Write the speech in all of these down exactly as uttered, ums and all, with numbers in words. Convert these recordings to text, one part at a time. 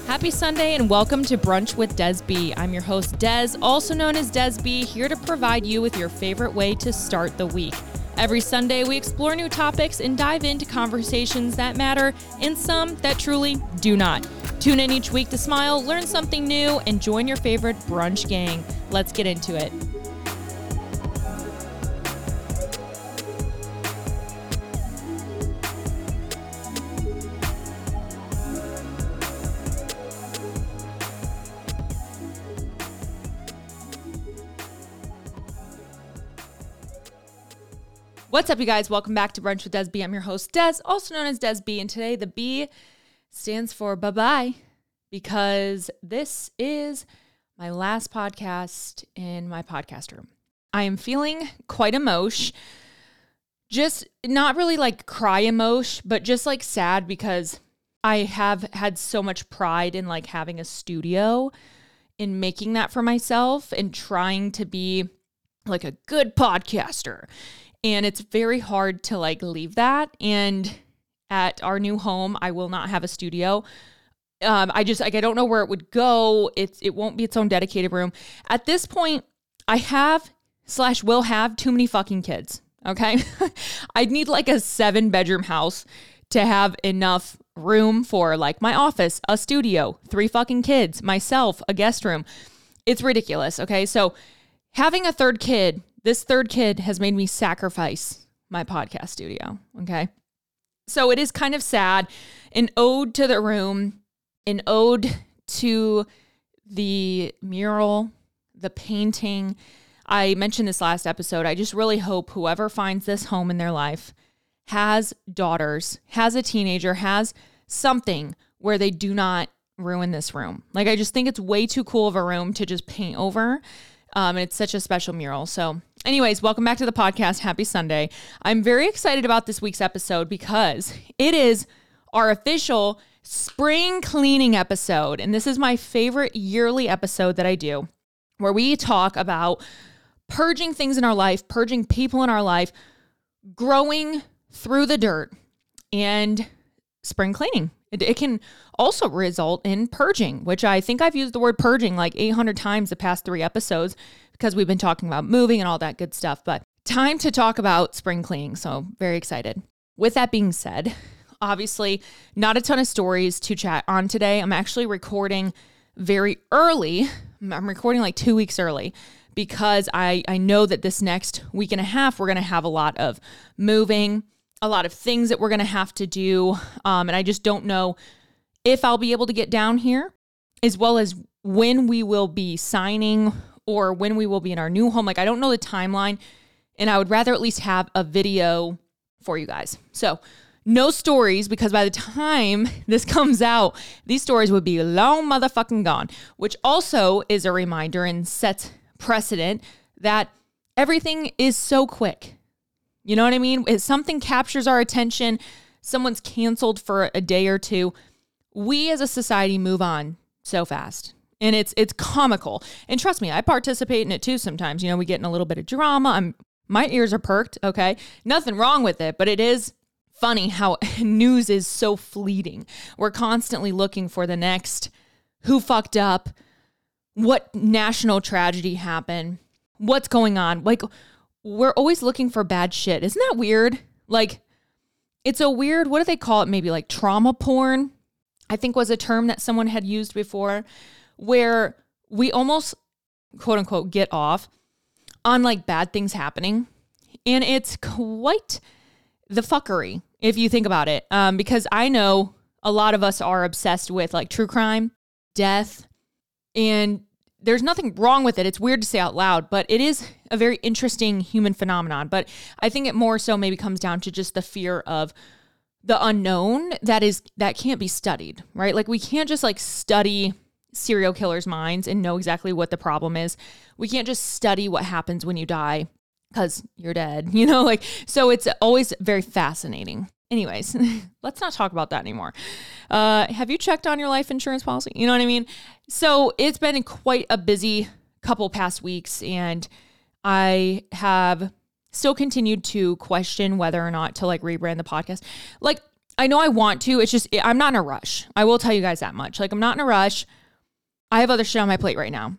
Happy Sunday and welcome to Brunch with Des B. I'm your host, Des, also known as Des B, here to provide you with your favorite way to start the week. Every Sunday, we explore new topics and dive into conversations that matter and some that truly do not. Tune in each week to smile, learn something new, and join your favorite brunch gang. Let's get into it. What's up, you guys? Welcome back to Brunch with Des B. I'm your host, Des, also known as Des B, and today the B stands for bye-bye because this is my last podcast in my podcast room. I am feeling quite emosh, just not really like cry emosh, but just like sad because I have had so much pride in like having a studio, in making that for myself and trying to be like a good podcaster. And it's very hard to like leave that. And at our new home, I will not have a studio. Um, I just like, I don't know where it would go. It's, it won't be its own dedicated room. At this point, I have slash will have too many fucking kids. Okay. I'd need like a seven bedroom house to have enough room for like my office, a studio, three fucking kids, myself, a guest room. It's ridiculous. Okay. So having a third kid, This third kid has made me sacrifice my podcast studio, okay? So it is kind of sad. An ode to the room, an ode to the mural, the painting. I mentioned this last episode. I just really hope whoever finds this home in their life has daughters, has a teenager, has something where they do not ruin this room. Like, I just think it's way too cool of a room to just paint over. Um, and it's such a special mural. So anyways, welcome back to the podcast. Happy Sunday. I'm very excited about this week's episode because it is our official spring cleaning episode. And this is my favorite yearly episode that I do, where we talk about purging things in our life, purging people in our life, growing through the dirt, and spring cleaning. It, it can also result in purging, which I think I've used the word purging like eight hundred times the past three episodes because we've been talking about moving and all that good stuff. But time to talk about spring cleaning. So very excited. With that being said, obviously not a ton of stories to chat on today. I'm actually recording very early. I'm recording like two weeks early because I, I know that this next week and a half, we're going to have a lot of moving, a lot of things that we're going to have to do. Um, and I just don't know if I'll be able to get down here, as well as when we will be signing or when we will be in our new home. Like, I don't know the timeline, and I would rather at least have a video for you guys. So no stories, because by the time this comes out, these stories would be long motherfucking gone, which also is a reminder and sets precedent that everything is so quick. You know what I mean? If something captures our attention, someone's canceled for a day or two, we as a society move on so fast. And it's it's comical. And trust me, I participate in it too sometimes. You know, we get in a little bit of drama. I'm my ears are perked, okay? Nothing wrong with it, but it is funny how news is so fleeting. We're constantly looking for the next who fucked up, what national tragedy happened, what's going on. Like, we're always looking for bad shit. Isn't that weird? Like, it's a weird, what do they call it? Maybe like trauma porn, I think was a term that someone had used before, where we almost, quote unquote, get off on like bad things happening. And it's quite the fuckery, if you think about it. Um, because I know a lot of us are obsessed with like true crime, death, and there's nothing wrong with it. It's weird to say out loud, but it is a very interesting human phenomenon. But I think it more so maybe comes down to just the fear of the unknown that is, that can't be studied, right? Like, we can't just like study serial killers' minds and know exactly what the problem is. We can't just study what happens when you die because you're dead, you know, like, so it's always very fascinating. Anyways, let's not talk about that anymore. Uh, have you checked on your life insurance policy? You know what I mean? So it's been quite a busy couple past weeks, and I have still continued to question whether or not to like rebrand the podcast. Like, I know I want to. It's just, I'm not in a rush. I will tell you guys that much. Like, I'm not in a rush. I have other shit on my plate right now.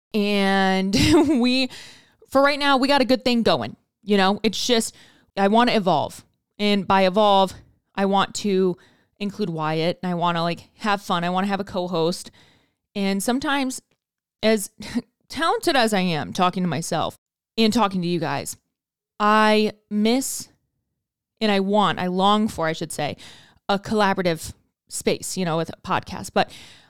And we, for right now, we got a good thing going. You know, it's just, I want to evolve. And by evolve, I want to include Wyatt, and I want to like have fun. I want to have a co-host. And sometimes, as talented as I am talking to myself and talking to you guys, I miss and I want, I long for, I should say, a collaborative space, you know, with a podcast. But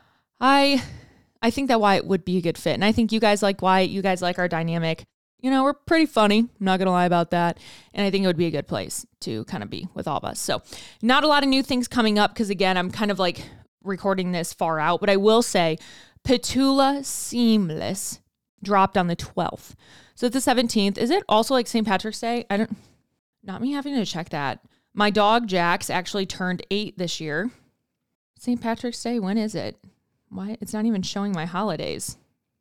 I I think that Wyatt would be a good fit. And I think you guys like Wyatt. You guys like our dynamic. You know, we're pretty funny. I'm not going to lie about that. And I think it would be a good place to kind of be with all of us. So not a lot of new things coming up because, again, I'm kind of like recording this far out. But I will say Petula Seamless dropped on the twelfth. So it's the seventeenth. Is it also like Saint Patrick's Day? I don't, not me having to check that. My dog, Jax, actually turned eight this year. Saint Patrick's Day, when is it? Why? It's not even showing my holidays.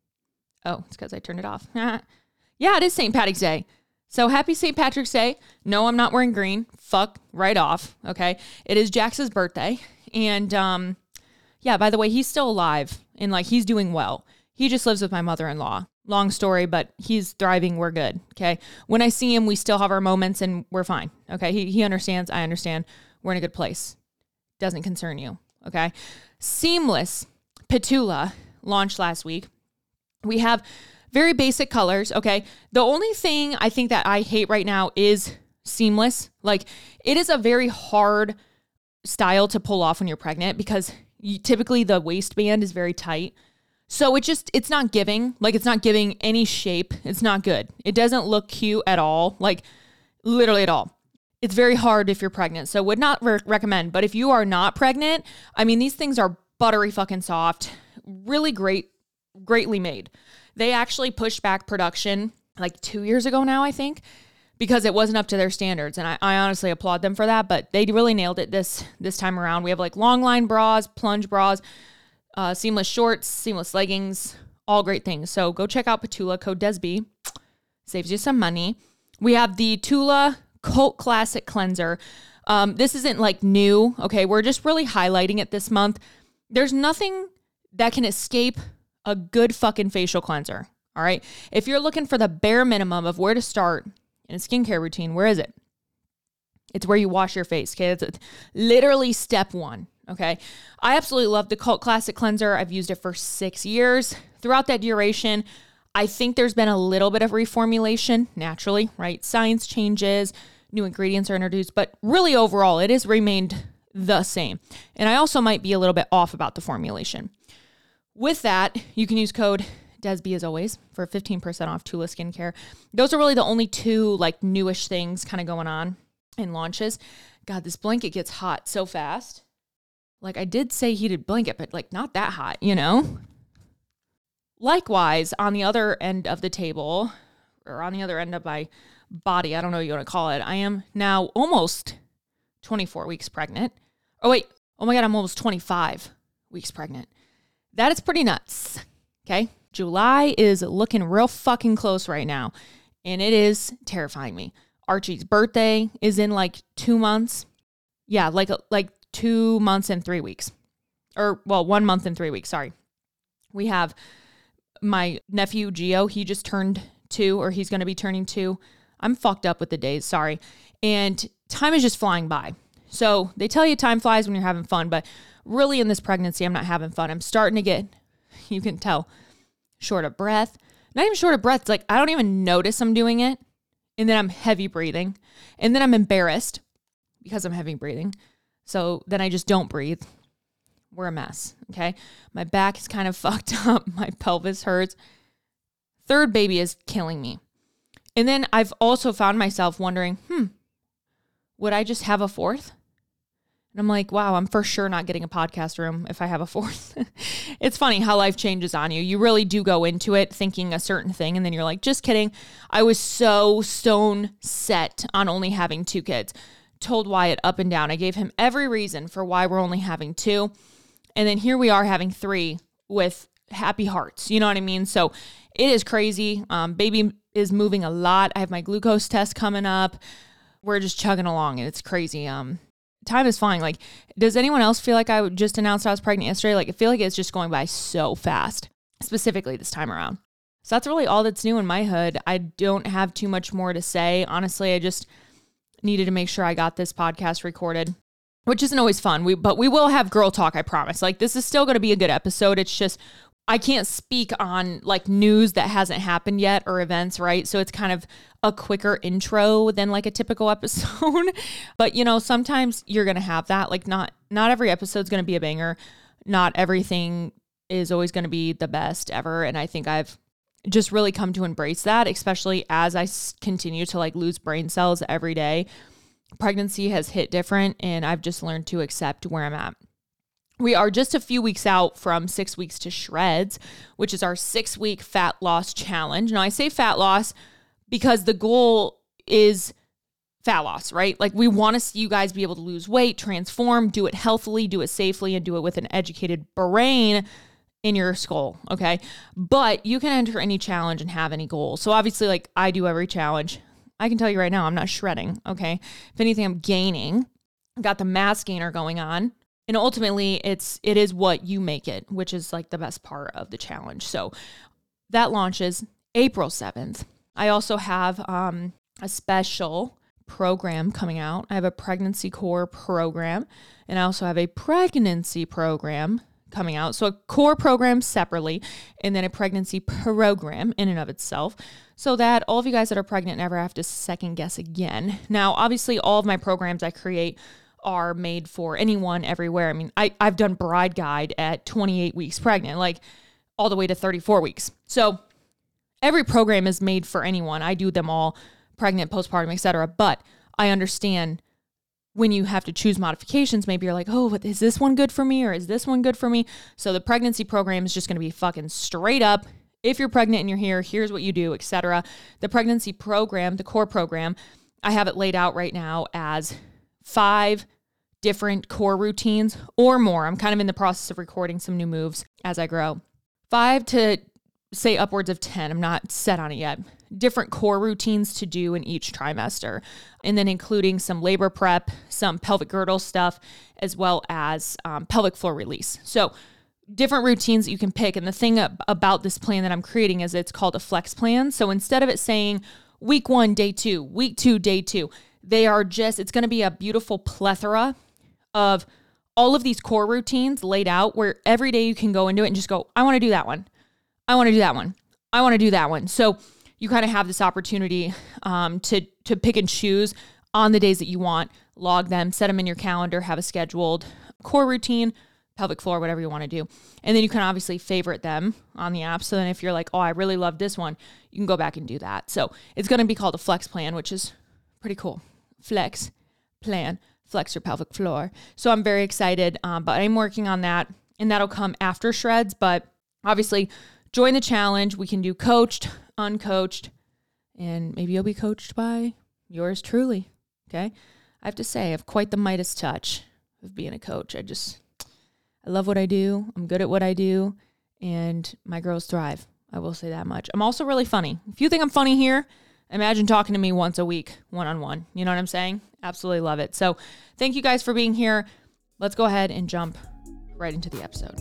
Oh, it's because I turned it off. Yeah, it is Saint Patrick's Day. So happy Saint Patrick's Day. No, I'm not wearing green. Fuck right off. Okay. It is Jax's birthday. And um, yeah, by the way, he's still alive and like he's doing well. He just lives with my mother-in-law. Long story, but he's thriving. We're good. Okay. When I see him, we still have our moments and we're fine. Okay. He, he understands. I understand. We're in a good place. Doesn't concern you. Okay. Seamless Petula launched last week. We have very basic colors, okay? The only thing I think that I hate right now is seamless. Like, it is a very hard style to pull off when you're pregnant because you, typically the waistband is very tight. So it just, it's not giving. Like, it's not giving any shape. It's not good. It doesn't look cute at all. Like, literally at all. It's very hard if you're pregnant. So would not re- recommend. But if you are not pregnant, I mean, these things are buttery fucking soft. Really great, greatly made. They actually pushed back production like two years ago now, I think, because it wasn't up to their standards. And I, I honestly applaud them for that, but they really nailed it this this time around. We have like long line bras, plunge bras, uh, seamless shorts, seamless leggings, all great things. So go check out Petula, code DESB. Saves you some money. We have the Tula Cult Classic Cleanser. Um, this isn't like new, okay? We're just really highlighting it this month. There's nothing that can escape a good fucking facial cleanser, all right? If you're looking for the bare minimum of where to start in a skincare routine, where is it? It's where you wash your face, okay? It's literally step one, okay? I absolutely love the Cult Classic Cleanser. I've used it for six years. Throughout that duration, I think there's been a little bit of reformulation, naturally, right? Science changes, new ingredients are introduced, but really overall, it has remained the same. And I also might be a little bit off about the formulation. With that, you can use code DESB as always for fifteen percent off Tula Skincare. Those are really the only two like newish things kind of going on in launches. God, this blanket gets hot so fast. Like I did say heated blanket, but like not that hot, you know? Likewise, on the other end of the table, or on the other end of my body, I don't know what you want to call it, I am now almost twenty-four weeks pregnant. Oh wait, oh my God, I'm almost twenty-five weeks pregnant. That is pretty nuts, okay? July is looking real fucking close right now, and it is terrifying me. Archie's birthday is in like two months. Yeah, like like two months and three weeks. Or, well, one month and three weeks, sorry. We have my nephew, Gio. He just turned two, or he's going to be turning two. I'm fucked up with the days, sorry. And time is just flying by. So they tell you time flies when you're having fun, but really in this pregnancy, I'm not having fun. I'm starting to get, you can tell, short of breath. Not even short of breath. It's like I don't even notice I'm doing it. And then I'm heavy breathing. And then I'm embarrassed because I'm heavy breathing. So then I just don't breathe. We're a mess, okay? My back is kind of fucked up. My pelvis hurts. Third baby is killing me. And then I've also found myself wondering, hmm, would I just have a fourth? And I'm like, wow, I'm for sure not getting a podcast room if I have a fourth. It's funny how life changes on you. You really do go into it thinking a certain thing, and then you're like, just kidding. I was so stone set on only having two kids. Told Wyatt up and down. I gave him every reason for why we're only having two. And then here we are having three with happy hearts. You know what I mean? So it is crazy. Um, baby is moving a lot. I have my glucose test coming up. We're just chugging along, and it's crazy. Um, time is flying. Like, does anyone else feel like I just announced I was pregnant yesterday? Like, I feel like it's just going by so fast, specifically this time around. So that's really all that's new in my hood. I don't have too much more to say. Honestly, I just needed to make sure I got this podcast recorded, which isn't always fun. We, but we will have girl talk, I promise. Like, this is still going to be a good episode. It's just, I can't speak on like news that hasn't happened yet or events, right? So it's kind of a quicker intro than like a typical episode. But, you know, sometimes you're going to have that. Like, not, not every episode's going to be a banger. Not everything is always going to be the best ever. And I think I've just really come to embrace that, especially as I continue to like lose brain cells every day. Pregnancy has hit different, and I've just learned to accept where I'm at. We are just a few weeks out from six weeks to shreds, which is our six week fat loss challenge. Now I say fat loss because the goal is fat loss, right? Like, we want to see you guys be able to lose weight, transform, do it healthily, do it safely, and do it with an educated brain in your skull, okay? But you can enter any challenge and have any goal. So obviously, like, I do every challenge. I can tell you right now, I'm not shredding, okay? If anything, I'm gaining. I've got the mass gainer going on. And ultimately, it's it is what you make it, which is like the best part of the challenge. So that launches April seventh. I also have um, a special program coming out. I have a pregnancy core program, and I also have a pregnancy program coming out. So a core program separately, and then a pregnancy program in and of itself, so that all of you guys that are pregnant never have to second guess again. Now, obviously, all of my programs I create are made for anyone everywhere. I mean, I, I've done Bride Guide at twenty-eight weeks pregnant, like all the way to thirty-four weeks. So every program is made for anyone. I do them all, pregnant, postpartum, et cetera. But I understand when you have to choose modifications, maybe you're like, oh, is this one good for me? Or is this one good for me? So the pregnancy program is just going to be fucking straight up. If you're pregnant and you're here, here's what you do, et cetera. The pregnancy program, the core program, I have it laid out right now as five different core routines or more. I'm kind of in the process of recording some new moves as I grow. Five to say upwards of ten. I'm not set on it yet. Different core routines to do in each trimester. And then including some labor prep, some pelvic girdle stuff, as well as um, pelvic floor release. So different routines that you can pick. And the thing about this plan that I'm creating is it's called a flex plan. So instead of it saying week one, day two, week two, day two, they are just, it's going to be a beautiful plethora of all of these core routines laid out where every day you can go into it and just go, I want to do that one. I want to do that one. I want to do that one. So you kind of have this opportunity um, to, to pick and choose on the days that you want, log them, set them in your calendar, have a scheduled core routine, pelvic floor, whatever you want to do. And then you can obviously favorite them on the app. So then if you're like, oh, I really love this one, you can go back and do that. So it's going to be called a flex plan, which is pretty cool. Flex plan, flex your pelvic floor. So I'm very excited, um, but I'm working on that, and that'll come after shreds. But obviously, join the challenge. We can do coached, uncoached, and maybe you'll be coached by yours truly. Okay. I have to say, I have quite the Midas touch of being a coach. I just, I love what I do. I'm good at what I do, and my girls thrive. I will say that much. I'm also really funny. If you think I'm funny here, imagine talking to me once a week, one-on-one. You know what I'm saying? Absolutely love it. So thank you guys for being here. Let's go ahead and jump right into the episode.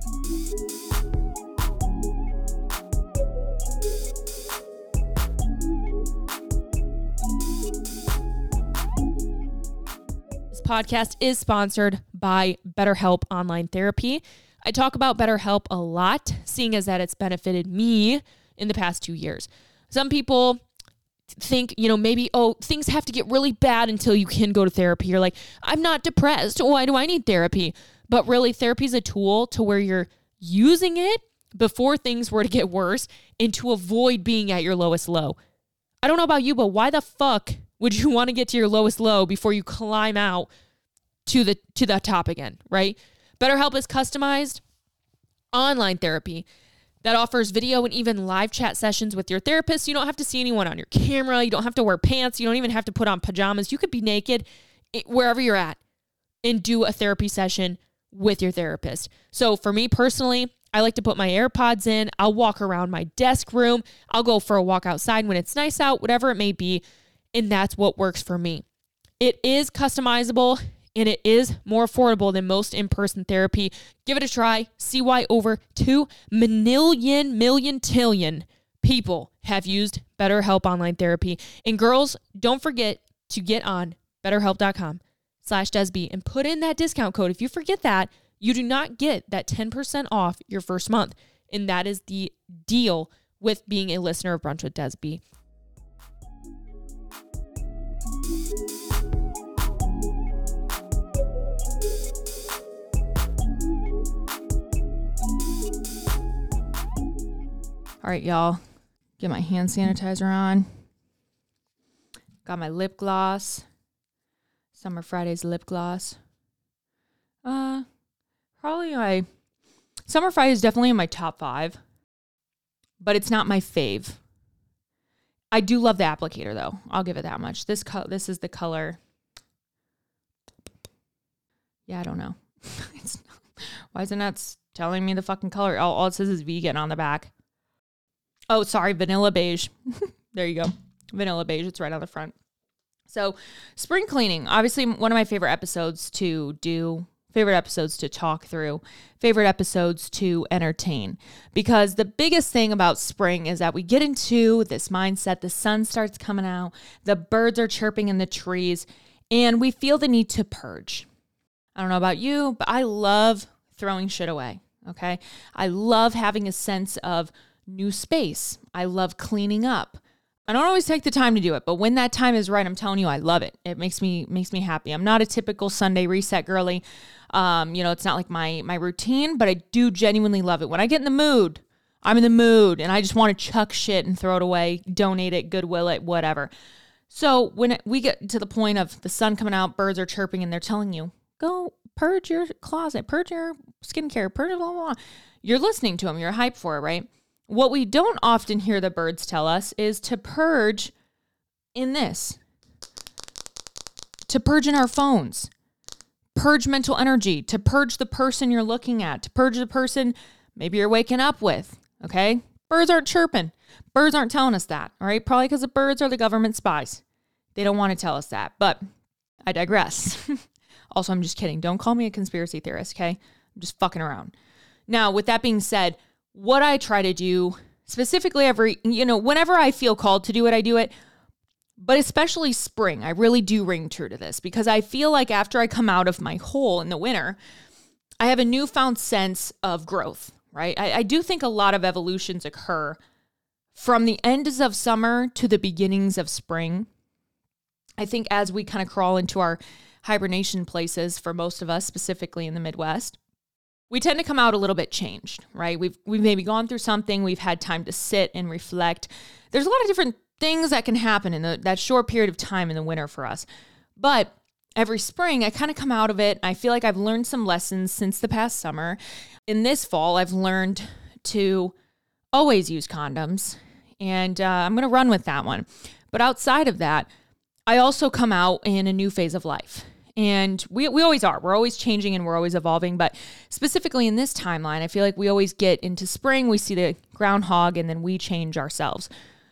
This podcast is sponsored by BetterHelp Online Therapy. I talk about BetterHelp a lot, seeing as that it's benefited me in the past two years. Some people think, you know, maybe, oh, things have to get really bad until you can go to therapy. You're like, I'm not depressed. Why do I need therapy? But really, therapy is a tool to where you're using it before things were to get worse and to avoid being at your lowest low. I don't know about you, but why the fuck would you want to get to your lowest low before you climb out to the to the top again, right? BetterHelp is customized online therapy that offers video and even live chat sessions with your therapist. You don't have to see anyone on your camera. You don't have to wear pants. You don't even have to put on pajamas. You could be naked wherever you're at and do a therapy session with your therapist. So for me personally, I like to put my AirPods in. I'll walk around my desk room. I'll go for a walk outside when it's nice out, whatever it may be. And that's what works for me. It is customizable. and it is more affordable than most in-person therapy. Give it a try. See why over two million, million, tillion people have used BetterHelp Online Therapy. And girls, don't forget to get on betterhelp.com slash Desby and put in that discount code. If you forget that, you do not get that ten percent off your first month. And that is the deal with being a listener of Brunch with Desby. All right, y'all. Get my hand sanitizer on. Got my lip gloss. Summer Fridays lip gloss. Uh, probably my... Summer Friday is definitely in my top five. But it's not my fave. I do love the applicator, though. I'll give it that much. This co- This is the color. Yeah, I don't know. It's not, why is it not telling me the fucking color? All, all it says is vegan on the back. Oh, sorry, vanilla beige. There you go. Vanilla beige. It's right on the front. So spring cleaning, obviously one of my favorite episodes to do, favorite episodes to talk through, favorite episodes to entertain. Because the biggest thing about spring is that we get into this mindset, the sun starts coming out, the birds are chirping in the trees, and we feel the need to purge. I don't know about you, but I love throwing shit away, okay? I love having a sense of new space. I love cleaning up. I don't always take the time to do it, but when that time is right, I'm telling you, I love it. It makes me makes me happy. I'm not a typical Sunday reset girly. Um, you know, it's not like my my routine, but I do genuinely love it. When I get in the mood, I'm in the mood, and I just want to chuck shit and throw it away, donate it, Goodwill it, whatever. So when we get to the point of the sun coming out, birds are chirping, and they're telling you, go purge your closet, purge your skincare, purge blah, blah, blah. You're listening to them. You're hyped for it, right? What we don't often hear the birds tell us is to purge in this. To purge in our phones. Purge mental energy. To purge the person you're looking at. To purge the person maybe you're waking up with. Okay? Birds aren't chirping. Birds aren't telling us that. All right? Probably because the birds are the government spies. They don't want to tell us that. But I digress. Also, I'm just kidding. Don't call me a conspiracy theorist, okay? I'm just fucking around. Now, with that being said, what I try to do specifically every, you know, whenever I feel called to do it, I do it. But especially spring, I really do ring true to this because I feel like after I come out of my hole in the winter, I have a newfound sense of growth, right? I, I do think a lot of evolutions occur from the ends of summer to the beginnings of spring. I think as we kind of crawl into our hibernation places for most of us, specifically in the Midwest, we tend to come out a little bit changed, right? We've we've maybe gone through something. We've had time to sit and reflect. There's a lot of different things that can happen in the, that short period of time in the winter for us. But every spring, I kind of come out of it. I feel like I've learned some lessons since the past summer. In this fall, I've learned to always use condoms. And uh, I'm going to run with that one. But outside of that, I also come out in a new phase of life. And we we always are. We're always changing and we're always evolving. But specifically in this timeline, I feel like we always get into spring, we see the groundhog, and then we change ourselves.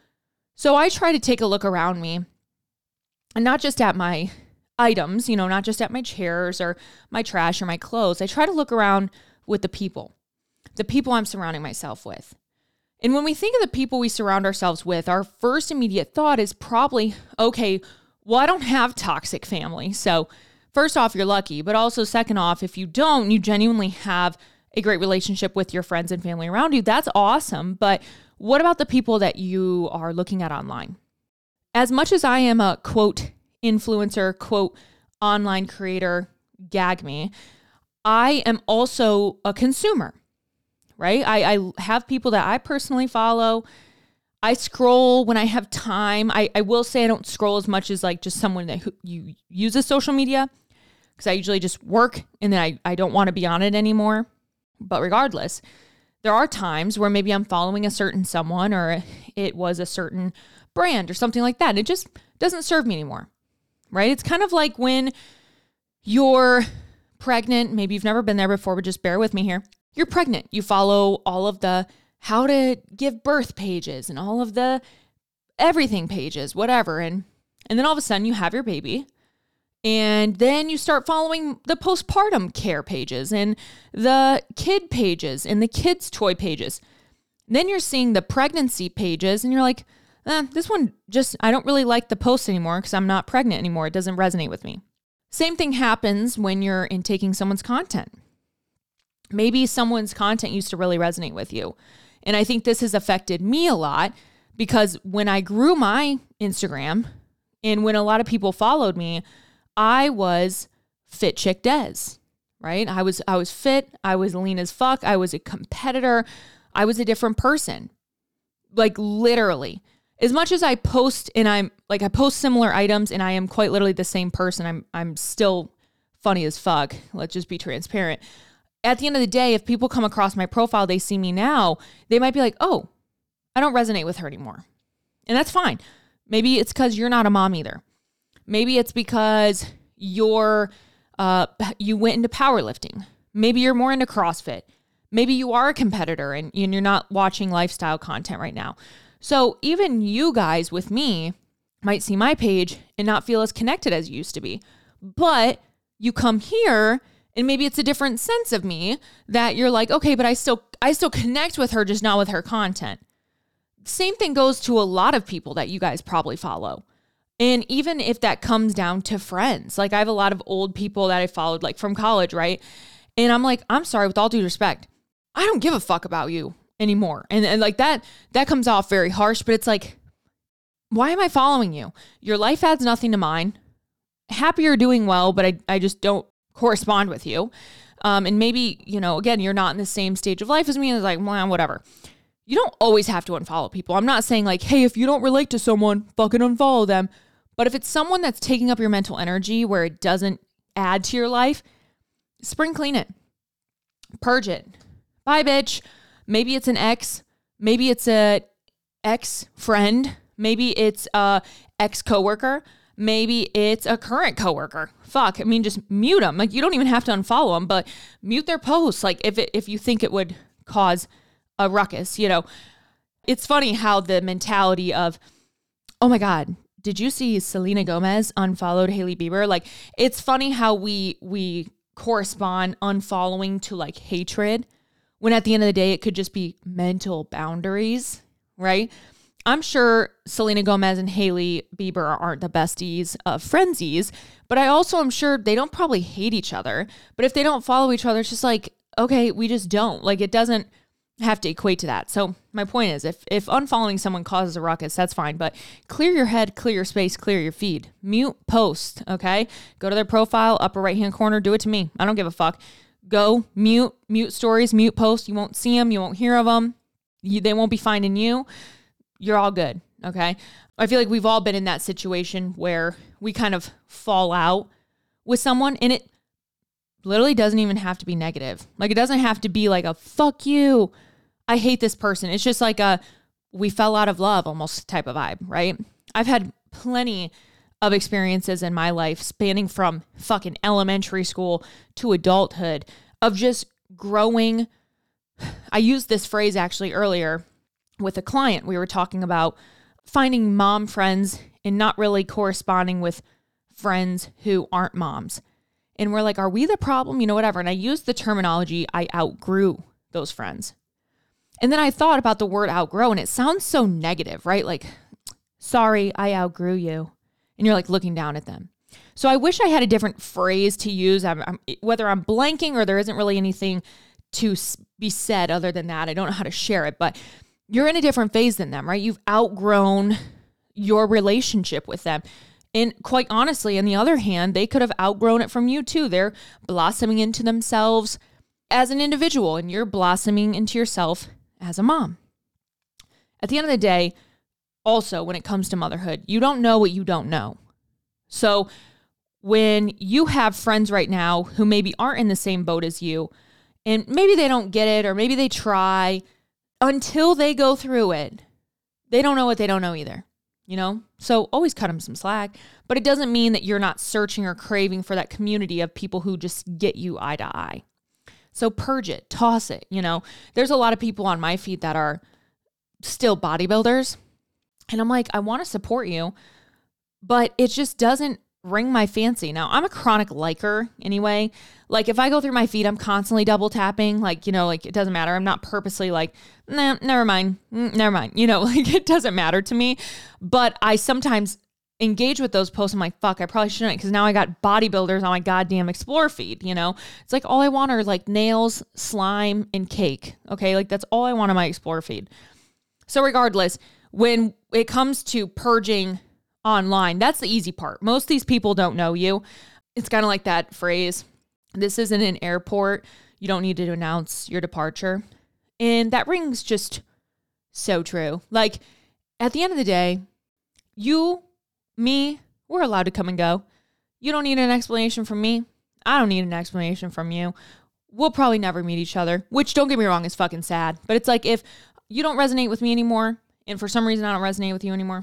So I try to take a look around me, and not just at my items, you know, not just at my chairs or my trash or my clothes. I try to look around with the people, the people I'm surrounding myself with. And when we think of the people we surround ourselves with, our first immediate thought is probably, okay, well, I don't have toxic family. So first off, you're lucky. But also second off, if you don't, you genuinely have a great relationship with your friends and family around you. That's awesome. But what about the people that you are looking at online? As much as I am a quote influencer, quote online creator, gag me, I am also a consumer, right? I, I have people that I personally follow. I scroll when I have time. I, I will say I don't scroll as much as like just someone that who, you uses social media because I usually just work and then I, I don't want to be on it anymore. But regardless, there are times where maybe I'm following a certain someone or it was a certain brand or something like that. It just doesn't serve me anymore, right? It's kind of like when you're pregnant. Maybe you've never been there before, but just bear with me here. You're pregnant. You follow all of the how to give birth pages and all of the everything pages, whatever. And, and then all of a sudden you have your baby And then you start following the postpartum care pages and the kid pages and the kids' toy pages. Then you're seeing the pregnancy pages and you're like, eh, this one just, I don't really like the post anymore because I'm not pregnant anymore. It doesn't resonate with me. Same thing happens when you're intaking someone's content. Maybe someone's content used to really resonate with you. And I think this has affected me a lot because when I grew my Instagram and when a lot of people followed me, I was Fit Chick Des, right? I was I was fit, I was lean as fuck, I was a competitor, I was a different person. Like literally. As much as I post and I'm like I post similar items and I am quite literally the same person, I'm I'm still funny as fuck. Let's just be transparent. At the end of the day, if people come across my profile, they see me now, they might be like, "Oh, I don't resonate with her anymore." And that's fine. Maybe it's because you're not a mom either. Maybe it's because you're uh, you went into powerlifting. Maybe you're more into CrossFit. Maybe you are a competitor and, and you're not watching lifestyle content right now. So even you guys with me might see my page and not feel as connected as you used to be. But you come here and maybe it's a different sense of me that you're like, okay, but I still I still connect with her, just not with her content. Same thing goes to a lot of people that you guys probably follow. And even if that comes down to friends, like I have a lot of old people that I followed like from college, right? And I'm like, I'm sorry, with all due respect, I don't give a fuck about you anymore. And, and like that, that comes off very harsh, but it's like, why am I following you? Your life adds nothing to mine. Happy you're doing well, but I, I just don't correspond with you. Um, and maybe, you know, again, you're not in the same stage of life as me. And it's like, well, whatever. You don't always have to unfollow people. I'm not saying like, hey, if you don't relate to someone, fucking unfollow them. But if it's someone that's taking up your mental energy where it doesn't add to your life, spring clean it. Purge it. Bye, bitch. Maybe it's an ex. Maybe it's a ex-friend. Maybe it's a ex-coworker. Maybe it's a current coworker. Fuck. I mean, just mute them. Like, you don't even have to unfollow them, but mute their posts. Like, if it, if you think it would cause a ruckus, you know. It's funny how the mentality of, oh my God, did you see Selena Gomez unfollowed Hailey Bieber? Like, it's funny how we we correspond unfollowing to like hatred when at the end of the day, it could just be mental boundaries, right? I'm sure Selena Gomez and Hailey Bieber aren't the besties of friendsies, but I also am sure they don't probably hate each other. But if they don't follow each other, it's just like, okay, we just don't. Like, it doesn't have to equate to that. So my point is, if if unfollowing someone causes a ruckus, that's fine. But clear your head, clear your space, clear your feed. Mute post, okay? Go to their profile, upper right-hand corner. Do it to me. I don't give a fuck. Go mute, mute stories, mute posts. You won't see them. You won't hear of them. You, they won't be finding you. You're all good, okay? I feel like we've all been in that situation where we kind of fall out with someone, and it literally doesn't even have to be negative. Like, it doesn't have to be like a fuck you, I hate this person. It's just like a we fell out of love almost type of vibe, right? I've had plenty of experiences in my life spanning from fucking elementary school to adulthood of just growing. I used this phrase actually earlier with a client. We were talking about finding mom friends and not really corresponding with friends who aren't moms. And we're like, are we the problem? You know, whatever. And I used the terminology, I outgrew those friends. And then I thought about the word outgrow, and it sounds so negative, right? Like, sorry, I outgrew you. And you're like looking down at them. So I wish I had a different phrase to use. I'm, I'm, whether I'm blanking or there isn't really anything to be said other than that. I don't know how to share it, but you're in a different phase than them, right? You've outgrown your relationship with them. And quite honestly, on the other hand, they could have outgrown it from you too. They're blossoming into themselves as an individual, and you're blossoming into yourself as a mom. At the end of the day, also, when it comes to motherhood, you don't know what you don't know. So when you have friends right now who maybe aren't in the same boat as you, and maybe they don't get it, or maybe they try, until they go through it, they don't know what they don't know either, you know? So always cut them some slack, but it doesn't mean that you're not searching or craving for that community of people who just get you eye to eye. So purge it, toss it, you know? There's a lot of people on my feed that are still bodybuilders. And I'm like, I want to support you, but it just doesn't ring my fancy. Now, I'm a chronic liker anyway. Like, if I go through my feed, I'm constantly double tapping. Like, you know, like, it doesn't matter. I'm not purposely like, nah, never mind. Mm, never mind. You know, like, it doesn't matter to me. But I sometimes engage with those posts. I'm like, fuck, I probably shouldn't, because now I got bodybuilders on my goddamn Explore feed, you know? It's like, all I want are like nails, slime, and cake. Okay, like, that's all I want on my Explore feed. So regardless, when it comes to purging online, that's the easy part. Most of these people don't know you. It's kind of like that phrase, this isn't an airport, you don't need to announce your departure. And that rings just so true. Like, at the end of the day, you, me, we're allowed to come and go. You don't need an explanation from me. I don't need an explanation from you. We'll probably never meet each other, which, don't get me wrong, is fucking sad. But it's like, if you don't resonate with me anymore, and for some reason I don't resonate with you anymore,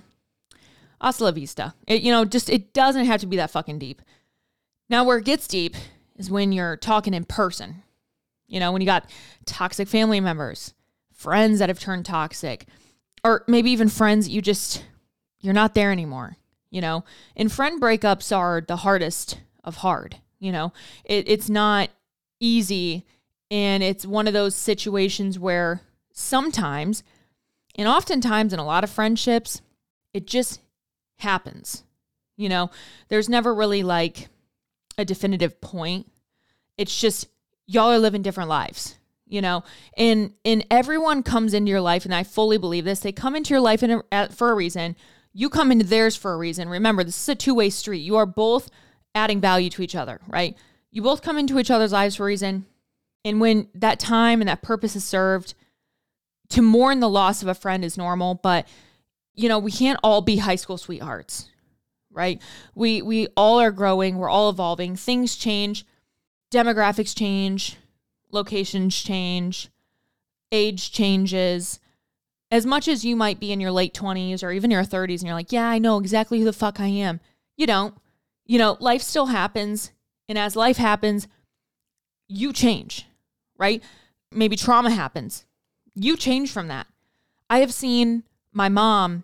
hasta la vista. It, you know, just, it doesn't have to be that fucking deep. Now, where it gets deep is when you're talking in person. You know, when you got toxic family members, friends that have turned toxic, or maybe even friends you just, you're not there anymore, you know? And friend breakups are the hardest of hard, you know? It, it's not easy, and it's one of those situations where sometimes, and oftentimes in a lot of friendships, it just happens. You know, there's never really like a definitive point. It's just, y'all are living different lives, you know, and, and everyone comes into your life. And I fully believe this. They come into your life in a, for a reason. You come into theirs for a reason. Remember, this is a two-way street. You are both adding value to each other, right? You both come into each other's lives for a reason. And when that time and that purpose is served, to mourn the loss of a friend is normal, but you know, we can't all be high school sweethearts, right? We we all are growing. We're all evolving. Things change. Demographics change. Locations change. Age changes. As much as you might be in your late twenties or even your thirties and you're like, yeah, I know exactly who the fuck I am. You don't. You know, life still happens. And as life happens, you change, right? Maybe trauma happens. You change from that. I have seen my mom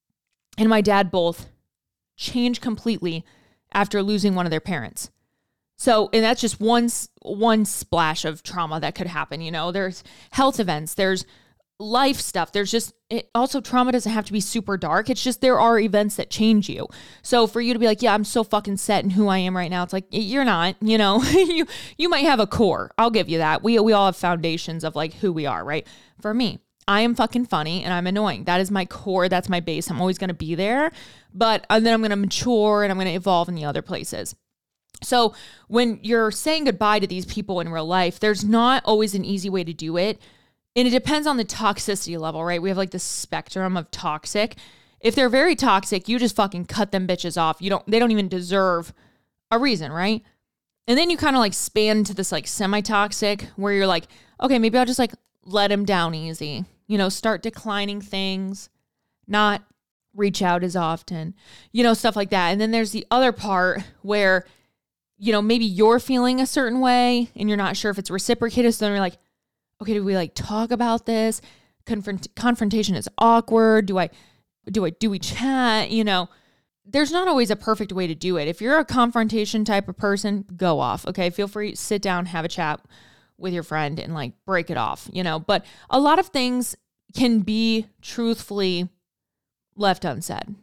and my dad both change completely after losing one of their parents. So, and that's just one, one splash of trauma that could happen. You know, there's health events, there's life stuff. There's just, it also, trauma doesn't have to be super dark. It's just, there are events that change you. So for you to be like, yeah, I'm so fucking set in who I am right now. It's like, you're not, you know, you, you might have a core. I'll give you that. We, we all have foundations of like who we are, right? For me, I am fucking funny and I'm annoying. That is my core. That's my base. I'm always going to be there, but and then I'm going to mature and I'm going to evolve in the other places. So when you're saying goodbye to these people in real life, there's not always an easy way to do it. And it depends on the toxicity level, right? We have like the spectrum of toxic. If they're very toxic, you just fucking cut them bitches off. You don't, they don't even deserve a reason, right? And then you kind of like span to this like semi-toxic where you're like, okay, maybe I'll just like let him down easy. You know, start declining things, not reach out as often, you know, stuff like that. And then there's the other part where, you know, maybe you're feeling a certain way and you're not sure if it's reciprocated. So then you're like, okay, do we like talk about this? Confront- confrontation is awkward. Do I, do I, do we chat? You know, there's not always a perfect way to do it. If you're a confrontation type of person, go off. Okay. Feel free, sit down, have a chat with your friend and like break it off, you know, but a lot of things can be truthfully left unsaid.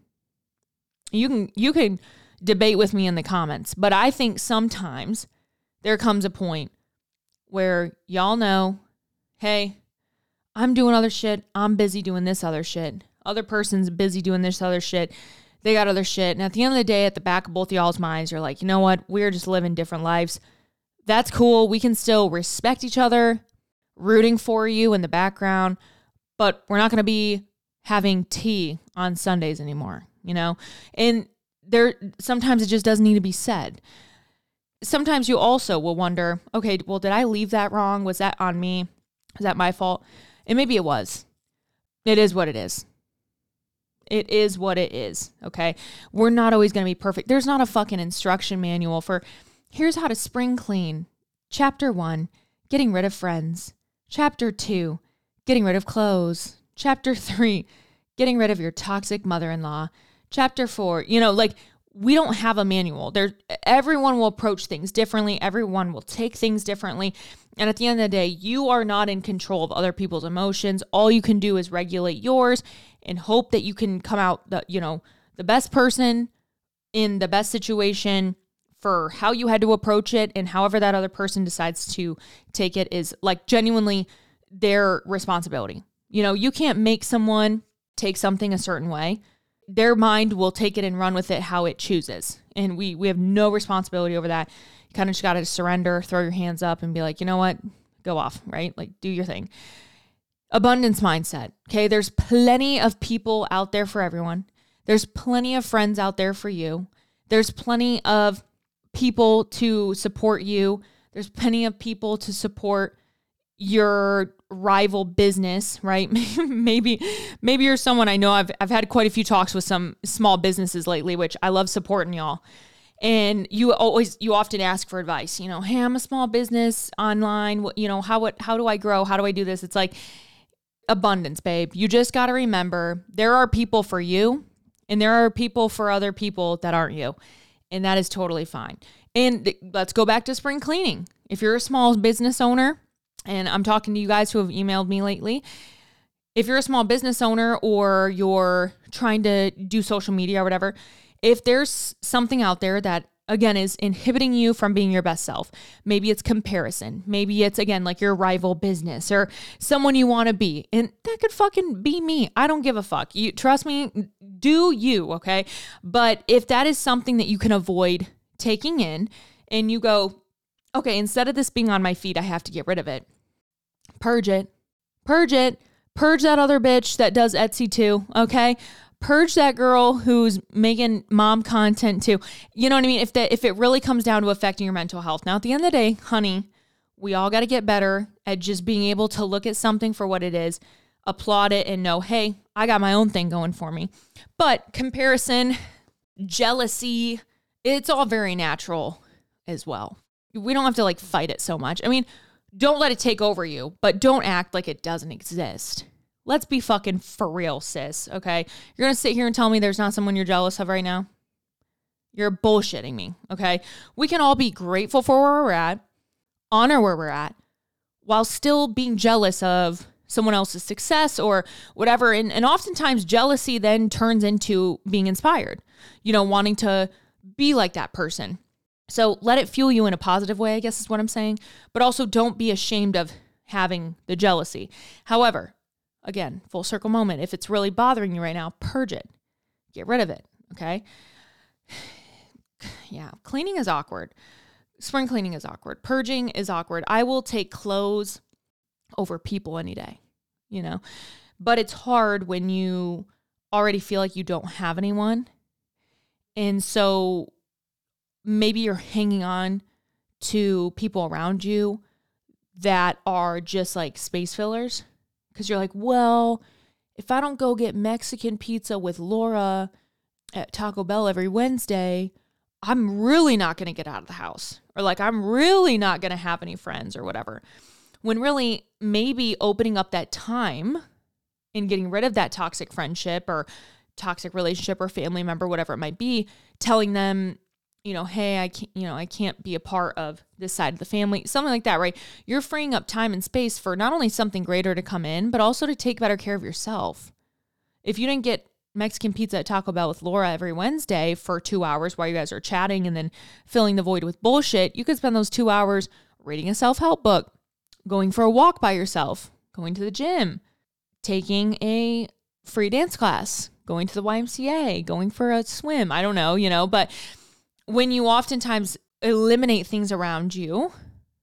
You can, you can debate with me in the comments, but I think sometimes there comes a point where y'all know, hey, I'm doing other shit. I'm busy doing this other shit. Other person's busy doing this other shit. They got other shit. And at the end of the day, at the back of both y'all's minds, you're like, you know what? We're just living different lives. That's cool. We can still respect each other, rooting for you in the background, but we're not going to be having tea on Sundays anymore, you know? And there, sometimes it just doesn't need to be said. Sometimes you also will wonder, okay, well, did I leave that wrong? Was that on me? Is that my fault? And maybe it was. It is what it is. It is what it is, okay? We're not always going to be perfect. There's not a fucking instruction manual for, here's how to spring clean. Chapter one, getting rid of friends. Chapter two, getting rid of clothes. Chapter three, getting rid of your toxic mother-in-law. Chapter four, you know, like we don't have a manual. There, everyone will approach things differently. Everyone will take things differently. And at the end of the day, you are not in control of other people's emotions. All you can do is regulate yours and hope that you can come out the, you know, the best person in the best situation for how you had to approach it, and however that other person decides to take it is like genuinely their responsibility. You know, you can't make someone take something a certain way. Their mind will take it and run with it how it chooses. And we we have no responsibility over that. You kind of just got to surrender, throw your hands up and be like, you know what? Go off, right? Like, do your thing. Abundance mindset. Okay, there's plenty of people out there for everyone. There's plenty of friends out there for you. There's plenty of people to support you. There's plenty of people to support your rival business, right? maybe, maybe you're someone I know. I've, I've had quite a few talks with some small businesses lately, which I love supporting y'all. And you always, you often ask for advice, you know, hey, I'm a small business online. You know, how, what, how do I grow? How do I do this? It's like abundance, babe. You just got to remember there are people for you and there are people for other people that aren't you. And that is totally fine. And th- let's go back to spring cleaning. If you're a small business owner, and I'm talking to you guys who have emailed me lately, if you're a small business owner or you're trying to do social media or whatever, if there's something out there that, again, is inhibiting you from being your best self, maybe it's comparison, maybe it's, again, like your rival business or someone you want to be, and that could fucking be me. I don't give a fuck. You trust me, do you, okay? But if that is something that you can avoid taking in and you go, okay, instead of this being on my feed, I have to get rid of it. Purge it. Purge it. Purge that other bitch that does Etsy too, okay? Purge that girl who's making mom content too. You know what I mean? If that, if it really comes down to affecting your mental health. Now, at the end of the day, honey, we all got to get better at just being able to look at something for what it is, applaud it, and know, hey, I got my own thing going for me. But comparison, jealousy, it's all very natural as well. We don't have to like fight it so much. I mean, don't let it take over you, but don't act like it doesn't exist. Let's be fucking for real, sis, okay? You're going to sit here and tell me there's not someone you're jealous of right now? You're bullshitting me, okay? We can all be grateful for where we're at, honor where we're at, while still being jealous of someone else's success or whatever. And, and oftentimes jealousy then turns into being inspired, you know, wanting to be like that person. So let it fuel you in a positive way, I guess is what I'm saying. But also don't be ashamed of having the jealousy. However, again, full circle moment. If it's really bothering you right now, purge it. Get rid of it, okay? Yeah, cleaning is awkward. Spring cleaning is awkward. Purging is awkward. I will take clothes over people any day, you know? But it's hard when you already feel like you don't have anyone. And so maybe you're hanging on to people around you that are just like space fillers. Because you're like, well, if I don't go get Mexican pizza with Laura at Taco Bell every Wednesday, I'm really not going to get out of the house. Or like, I'm really not going to have any friends or whatever. When really maybe opening up that time and getting rid of that toxic friendship or toxic relationship or family member, whatever it might be, telling them, you know, hey, I can't, you know, I can't be a part of this side of the family, something like that, right? You're freeing up time and space for not only something greater to come in, but also to take better care of yourself. If you didn't get Mexican pizza at Taco Bell with Laura every Wednesday for two hours while you guys are chatting and then filling the void with bullshit, you could spend those two hours reading a self-help book, going for a walk by yourself, going to the gym, taking a free dance class, going to the Y M C A, going for a swim. I don't know, you know, but when you oftentimes eliminate things around you,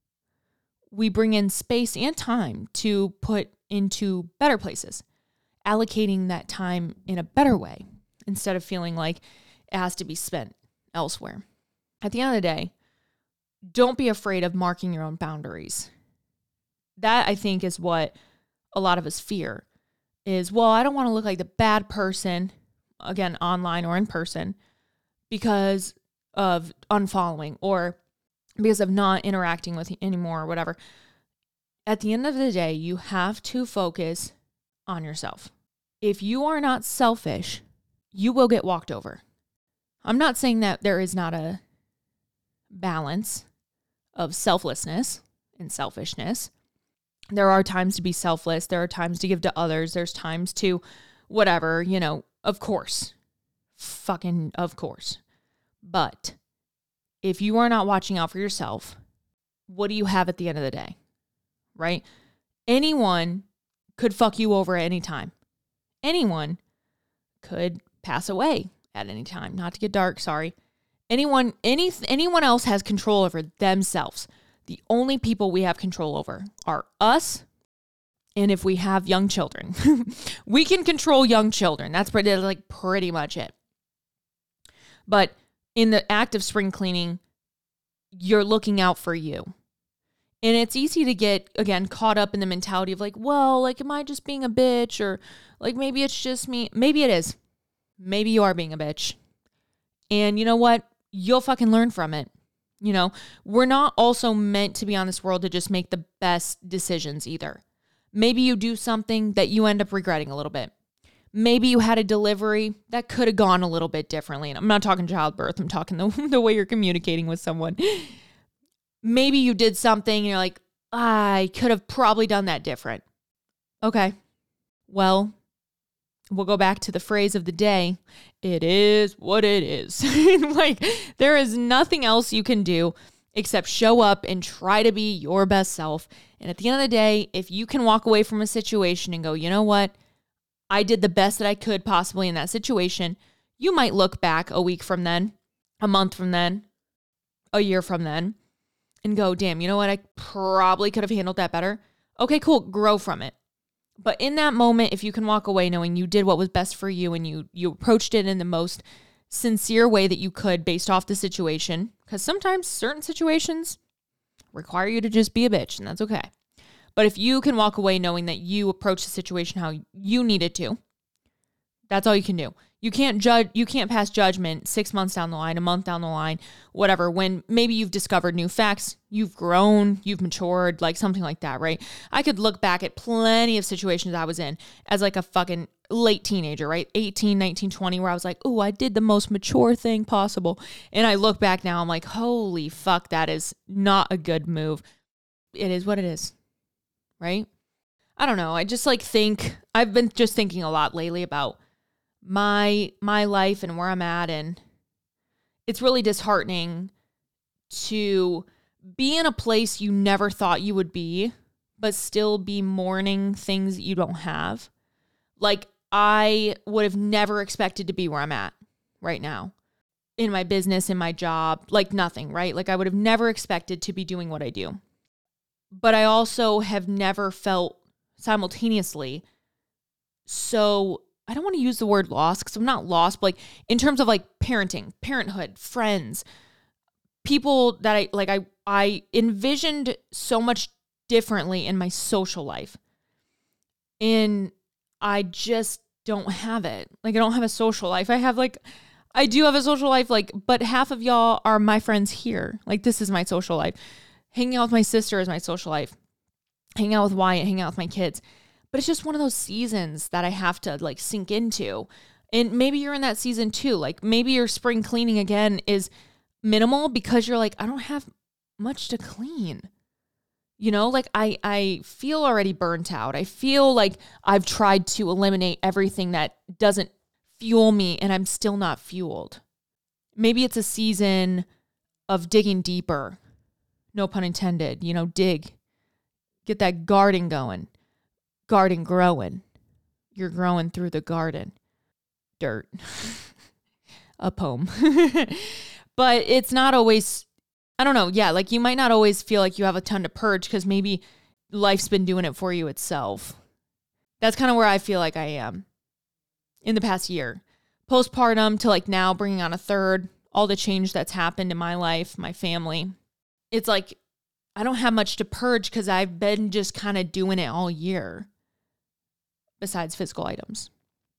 we bring in space and time to put into better places, allocating that time in a better way instead of feeling like it has to be spent elsewhere. At the end of the day, don't be afraid of marking your own boundaries. That, I think, is what a lot of us fear is, well, I don't want to look like the bad person, again, online or in person, because of unfollowing or because of not interacting with you anymore or whatever. At the end of the day, you have to focus on yourself. If you are not selfish, you will get walked over. I'm not saying that there is not a balance of selflessness and selfishness. There are times to be selfless. There are times to give to others. There's times to whatever, you know, of course. Fucking of course. But if you are not watching out for yourself, what do you have at the end of the day? Right? Anyone could fuck you over at any time. Anyone could pass away at any time. Not to get dark, sorry. Anyone, any, anyone else has control over themselves. The only people we have control over are us, and if we have young children. We can control young children. That's pretty, like pretty much it. But in the act of spring cleaning, you're looking out for you. And it's easy to get, again, caught up in the mentality of like, well, like, am I just being a bitch? Or like, maybe it's just me. Maybe it is. Maybe you are being a bitch. And you know what? You'll fucking learn from it. You know, we're not also meant to be on this world to just make the best decisions either. Maybe you do something that you end up regretting a little bit. Maybe you had a delivery that could have gone a little bit differently. And I'm not talking childbirth. I'm talking the, the way you're communicating with someone. Maybe you did something and you're like, I could have probably done that different. Okay. Well, we'll go back to the phrase of the day. It is what it is. Like, there is nothing else you can do except show up and try to be your best self. And at the end of the day, if you can walk away from a situation and go, you know what? I did the best that I could possibly in that situation. You might look back a week from then, a month from then, a year from then, and go, damn, you know what? I probably could have handled that better. Okay, cool. Grow from it. But in that moment, if you can walk away knowing you did what was best for you and you you approached it in the most sincere way that you could based off the situation, because sometimes certain situations require you to just be a bitch, and that's okay. But if you can walk away knowing that you approached the situation how you needed to, that's all you can do. You can't judge, you can't pass judgment six months down the line, a month down the line, whatever, when maybe you've discovered new facts, you've grown, you've matured, like something like that, right? I could look back at plenty of situations I was in as like a fucking late teenager, right? eighteen, nineteen, twenty, where I was like, oh, I did the most mature thing possible. And I look back now, I'm like, holy fuck, that is not a good move. It is what it is, right? I don't know. I just like think, I've been just thinking a lot lately about my my life and where I'm at, and it's really disheartening to be in a place you never thought you would be, but still be mourning things that you don't have. Like, I would have never expected to be where I'm at right now in my business, in my job, like nothing, right? Like, I would have never expected to be doing what I do. But I also have never felt simultaneously so, I don't want to use the word lost because I'm not lost, but like in terms of like parenting, parenthood, friends, people that I like, I, I envisioned so much differently in my social life. And I just don't have it. Like, I don't have a social life. I have like, I do have a social life, like, but half of y'all are my friends here. Like, this is my social life. Hanging out with my sister is my social life. Hanging out with Wyatt, hanging out with my kids. But it's just one of those seasons that I have to like sink into. And maybe you're in that season too. Like, maybe your spring cleaning again is minimal because you're like, I don't have much to clean. You know, like I, I feel already burnt out. I feel like I've tried to eliminate everything that doesn't fuel me and I'm still not fueled. Maybe it's a season of digging deeper. No pun intended. You know, dig. Get that garden going. Garden growing. You're growing through the garden. Dirt. A poem. But it's not always, I don't know. Yeah, like you might not always feel like you have a ton to purge because maybe life's been doing it for you itself. That's kind of where I feel like I am in the past year. Postpartum to like now bringing on a third, all the change that's happened in my life, my family. It's like I don't have much to purge because I've been just kind of doing it all year. Besides physical items.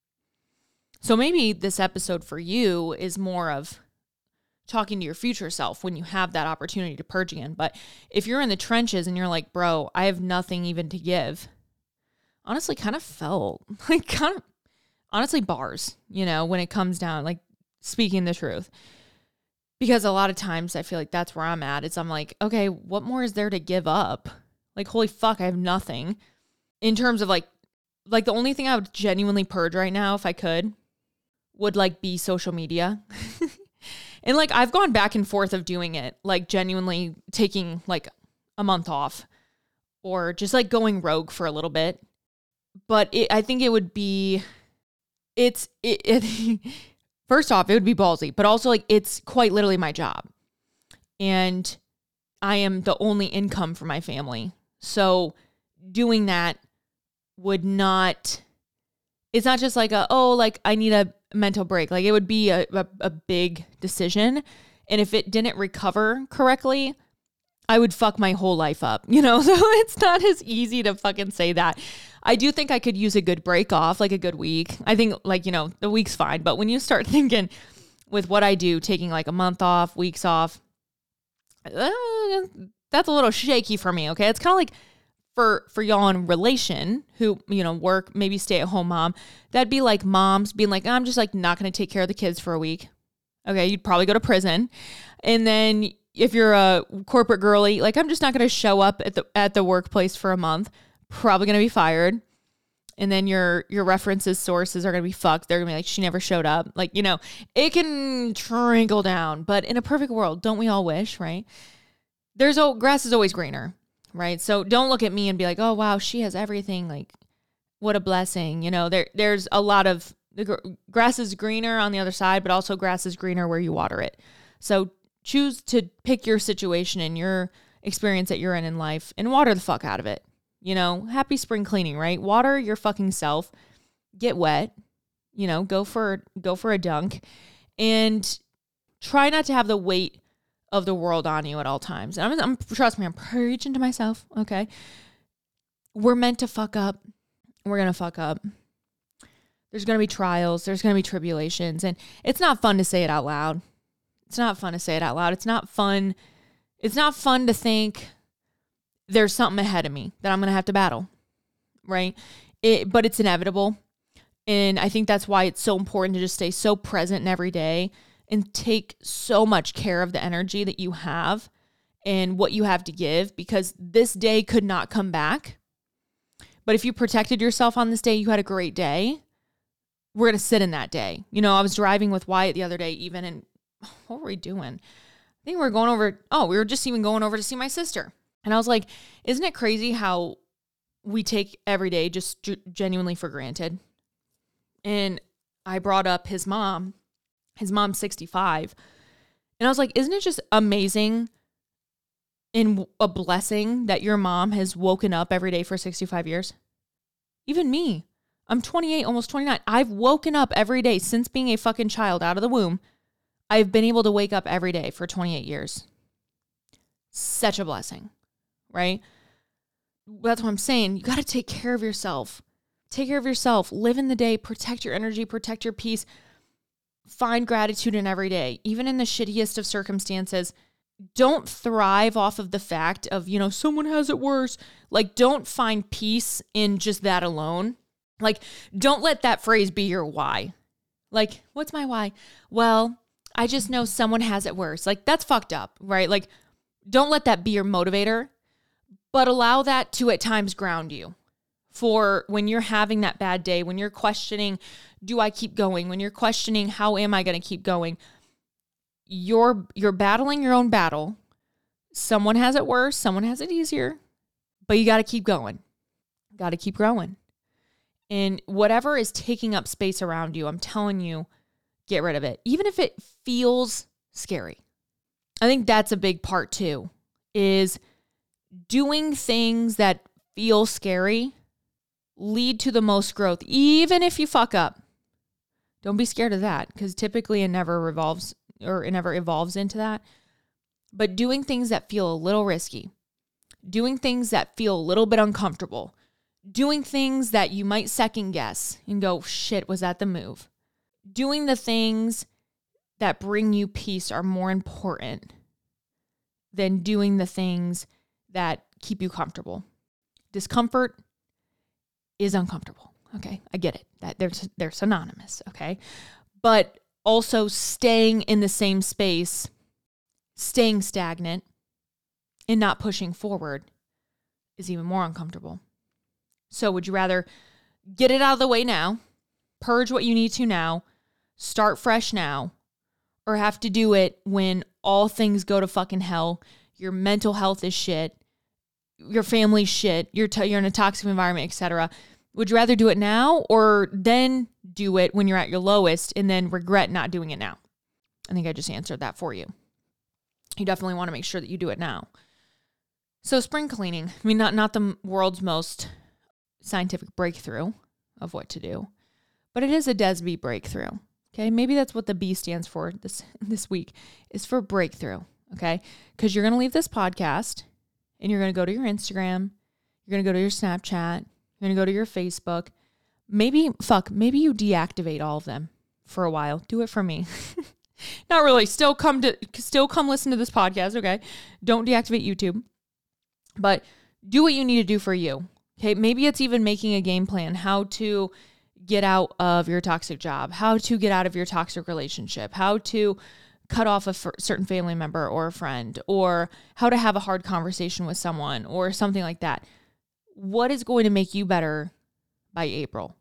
So maybe this episode for you is more of talking to your future self when you have that opportunity to purge again. But if you're in the trenches and you're like, bro, I have nothing even to give. Honestly, kind of felt like kind of honestly bars, you know, when it comes down, like speaking the truth. Because a lot of times I feel like that's where I'm at. It's I'm like, okay, what more is there to give up? Like, holy fuck, I have nothing. In terms of like, like the only thing I would genuinely purge right now, if I could, would like be social media. And like, I've gone back and forth of doing it, like genuinely taking like a month off or just like going rogue for a little bit. But it, I think it would be, it's, it, it first off, it would be ballsy, but also like it's quite literally my job. And I am the only income for my family. So doing that would not, it's not just like a, oh, like I need a mental break. Like it would be a, a, a big decision. And if it didn't recover correctly, I would fuck my whole life up, you know? So it's not as easy to fucking say that. I do think I could use a good break off, like a good week. I think like, you know, the week's fine. But when you start thinking with what I do, taking like a month off, weeks off, uh, that's a little shaky for me. Okay. It's kind of like for, for y'all in relation who, you know, work, maybe stay at home mom, that'd be like moms being like, I'm just like not going to take care of the kids for a week. Okay. You'd probably go to prison. And then if you're a corporate girly, like I'm just not going to show up at the, at the workplace for a month. Probably going to be fired. And then your, your references sources are going to be fucked. They're going to be like, she never showed up. Like, you know, it can trickle down, but in a perfect world, don't we all wish, right? There's oh, grass is always greener, right? So don't look at me and be like, oh, wow, she has everything. Like, what a blessing. You know, there, there's a lot of the gr- grass is greener on the other side, but also grass is greener where you water it. So choose to pick your situation and your experience that you're in in life and water the fuck out of it. You know, happy spring cleaning, right? Water your fucking self, get wet, you know, go for, go for a dunk and try not to have the weight of the world on you at all times. And I'm, I'm trust me, I'm preaching to myself. Okay. We're meant to fuck up. We're going to fuck up. There's going to be trials. There's going to be tribulations. And it's not fun to say it out loud. It's not fun to say it out loud. It's not fun. It's not fun to think there's something ahead of me that I'm going to have to battle, right? It, but it's inevitable. And I think that's why it's so important to just stay so present in every day and take so much care of the energy that you have and what you have to give, because this day could not come back. But if you protected yourself on this day, you had a great day, we're going to sit in that day. You know, I was driving with Wyatt the other day even, and what were we doing? I think we were going over, oh, we were just even going over to see my sister. And I was like, isn't it crazy how we take every day just g- genuinely for granted? And I brought up his mom. His mom's sixty-five. And I was like, isn't it just amazing and a blessing that your mom has woken up every day for sixty-five years? Even me. I'm twenty-eight, almost twenty-nine. I've woken up every day since being a fucking child out of the womb. I've been able to wake up every day for twenty-eight years. Such a blessing, right? That's what I'm saying. You got to take care of yourself. Take care of yourself. Live in the day. Protect your energy. Protect your peace. Find gratitude in every day, even in the shittiest of circumstances. Don't thrive off of the fact of, you know, someone has it worse. Like, don't find peace in just that alone. Like, don't let that phrase be your why. Like, what's my why? Well, I just know someone has it worse. Like, that's fucked up, right? Like, don't let that be your motivator, but allow that to at times ground you. For when you're having that bad day, when you're questioning, do I keep going? When you're questioning, how am I going to keep going? You're, you're battling your own battle. Someone has it worse. Someone has it easier, but you got to keep going. Got to keep growing. And whatever is taking up space around you, I'm telling you, get rid of it. Even if it feels scary. I think that's a big part too, is doing things that feel scary lead to the most growth, even if you fuck up. Don't be scared of that, because typically it never revolves or it never evolves into that. But doing things that feel a little risky, doing things that feel a little bit uncomfortable, doing things that you might second guess and go, shit, was that the move? Doing the things that bring you peace are more important than doing the things that keep you comfortable. Discomfort is uncomfortable. Okay. I get it. That they're, they're synonymous. Okay. But also staying in the same space, staying stagnant, and not pushing forward is even more uncomfortable. So would you rather get it out of the way now, purge what you need to now, start fresh now, or have to do it when all things go to fucking hell, your mental health is shit, your family's shit, you're, t- you're in a toxic environment, et cetera. Would you rather do it now or then do it when you're at your lowest and then regret not doing it now? I think I just answered that for you. You definitely want to make sure that you do it now. So spring cleaning, I mean, not, not the world's most scientific breakthrough of what to do, but it is a Des B breakthrough. Okay. Maybe that's what the B stands for this, this week, is for breakthrough. Okay. Because you're going to leave this podcast and you're going to go to your Instagram. You're going to go to your Snapchat. You're going to go to your Facebook. Maybe, fuck, maybe you deactivate all of them for a while. Do it for me. Not really. Still come to, still come listen to this podcast. Okay. Don't deactivate YouTube, but do what you need to do for you. Okay. Maybe it's even making a game plan, how to get out of your toxic job, how to get out of your toxic relationship, how to cut off a f- certain family member or a friend, or how to have a hard conversation with someone or something like that. What is going to make you better by April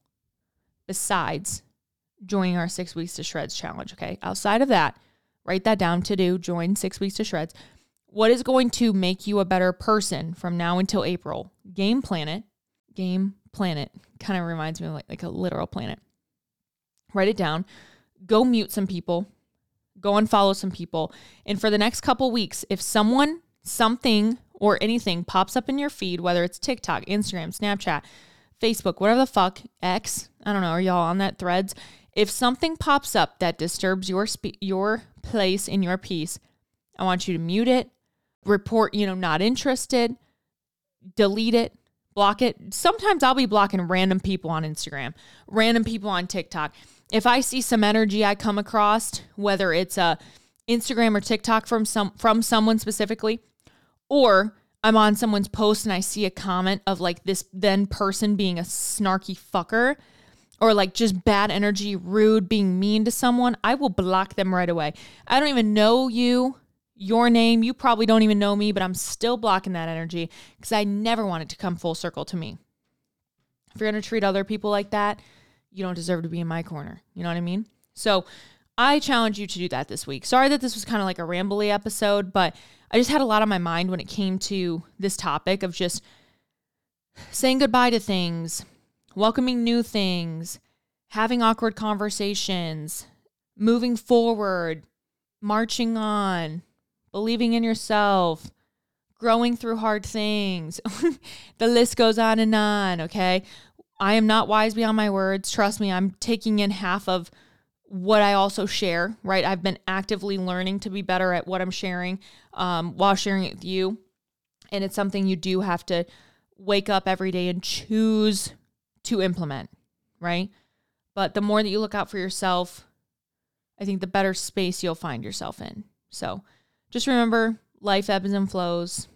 besides joining our six weeks to shreds challenge? Okay. Outside of that, write that down to do, join six weeks to shreds. What is going to make you a better person from now until April? Game plan it. Game planet kind of reminds me of like, like a literal planet. Write it down. Go mute some people. Go unfollow some people. And for the next couple weeks, if someone, something, or anything pops up in your feed, whether it's TikTok, Instagram, Snapchat, Facebook, whatever the fuck, X, I don't know, are y'all on that Threads? If something pops up that disturbs your spe- your place in your peace, I want you to mute it, report, you know, not interested, delete it, block it. Sometimes I'll be blocking random people on Instagram, random people on TikTok. If I see some energy I come across, whether it's a Instagram or TikTok from some from someone specifically, or I'm on someone's post and I see a comment of like this then person being a snarky fucker, or like just bad energy, rude, being mean to someone, I will block them right away. I don't even know you, your name. You probably don't even know me, but I'm still blocking that energy because I never want it to come full circle to me. If you're going to treat other people like that, you don't deserve to be in my corner. You know what I mean? So I challenge you to do that this week. Sorry that this was kind of like a rambly episode, but I just had a lot on my mind when it came to this topic of just saying goodbye to things, welcoming new things, having awkward conversations, moving forward, marching on, believing in yourself, growing through hard things. The list goes on and on, okay? I am not wise beyond my words. Trust me, I'm taking in half of what I also share, right? I've been actively learning to be better at what I'm sharing um, while sharing it with you. And it's something you do have to wake up every day and choose to implement, right? But the more that you look out for yourself, I think the better space you'll find yourself in. So just remember, life ebbs and flows.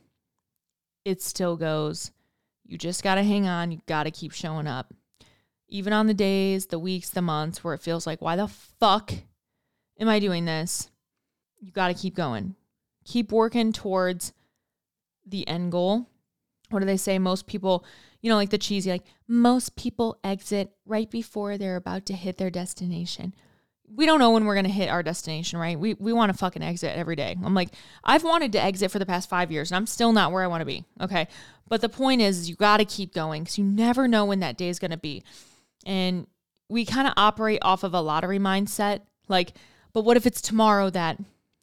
It still goes. You just got to hang on. You got to keep showing up. Even on the days, the weeks, the months where it feels like, why the fuck am I doing this? You got to keep going. Keep working towards the end goal. What do they say? Most people, you know, like the cheesy, like most people exit right before they're about to hit their destination. We don't know when we're going to hit our destination, right? We we want to fucking exit every day. I'm like, I've wanted to exit for the past five years and I'm still not where I want to be. Okay. But the point is, is you got to keep going because you never know when that day is going to be. And we kind of operate off of a lottery mindset. Like, but what if it's tomorrow that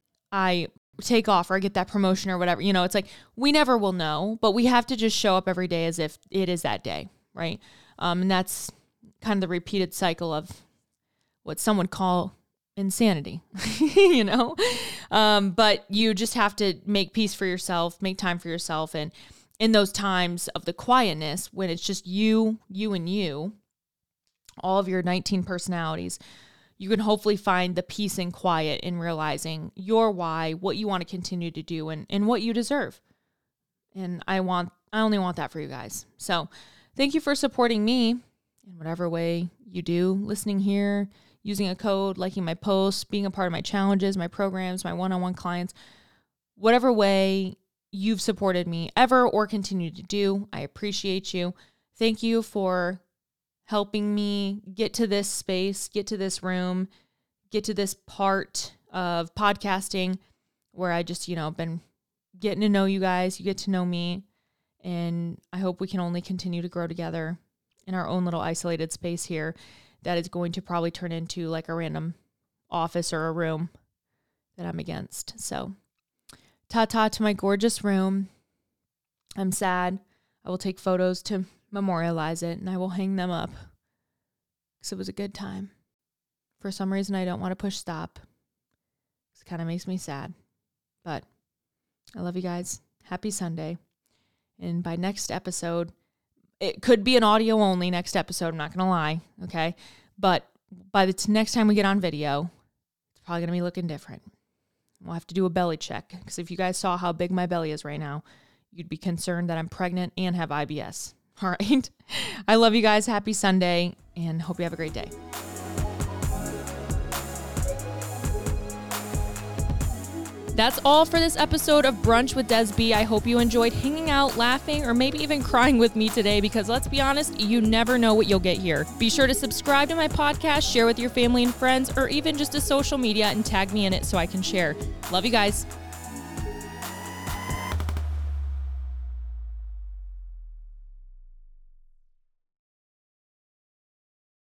I take off or I get that promotion or whatever? You know, it's like, we never will know, but we have to just show up every day as if it is that day, right? Um, and that's kind of the repeated cycle of what some would call insanity, you know? Um, but you just have to make peace for yourself, make time for yourself. And in those times of the quietness, when it's just you, you and you, all of your nineteen personalities, you can hopefully find the peace and quiet in realizing your why, what you want to continue to do, and, and what you deserve. And I want, I only want that for you guys. So thank you for supporting me in whatever way you do, listening here, using a code, liking my posts, being a part of my challenges, my programs, my one-on-one clients, whatever way you've supported me ever or continue to do, I appreciate you. Thank you for helping me get to this space, get to this room, get to this part of podcasting where I just, you know, been getting to know you guys. You get to know me, and I hope we can only continue to grow together in our own little isolated space here that is going to probably turn into like a random office or a room that I'm against. So ta-ta to my gorgeous room. I'm sad. I will take photos to memorialize it, and I will hang them up because it was a good time. For some reason, I don't want to push stop. It kind of makes me sad, but I love you guys. Happy Sunday. And by next episode, it could be an audio only next episode. I'm not going to lie. Okay. But by the t- next time we get on video, it's probably going to be looking different. We'll have to do a belly check, because if you guys saw how big my belly is right now, you'd be concerned that I'm pregnant and have I B S. All right. I love you guys. Happy Sunday, and hope you have a great day. That's all for this episode of Brunch with Des B. I hope you enjoyed hanging out, laughing, or maybe even crying with me today, because let's be honest, you never know what you'll get here. Be sure to subscribe to my podcast, share with your family and friends, or even just to social media and tag me in it so I can share. Love you guys.